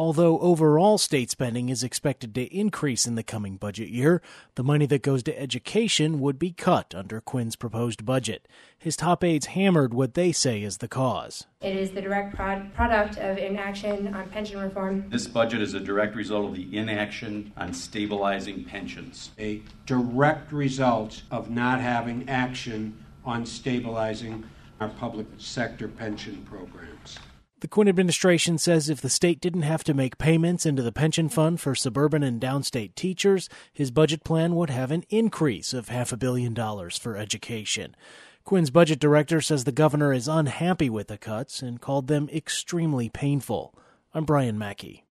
Although overall state spending is expected to increase in the coming budget year, the money that goes to education would be cut under Quinn's proposed budget. His top aides hammered what they say is the cause. It is the direct product of inaction on pension reform. This budget is a direct result of the inaction on stabilizing pensions. A direct result of not having action on stabilizing our public sector pension programs. The Quinn administration says if the state didn't have to make payments into the pension fund for suburban and downstate teachers, his budget plan would have an increase of $500 million for education. Quinn's budget director says the governor is unhappy with the cuts and called them extremely painful. I'm Brian Mackey.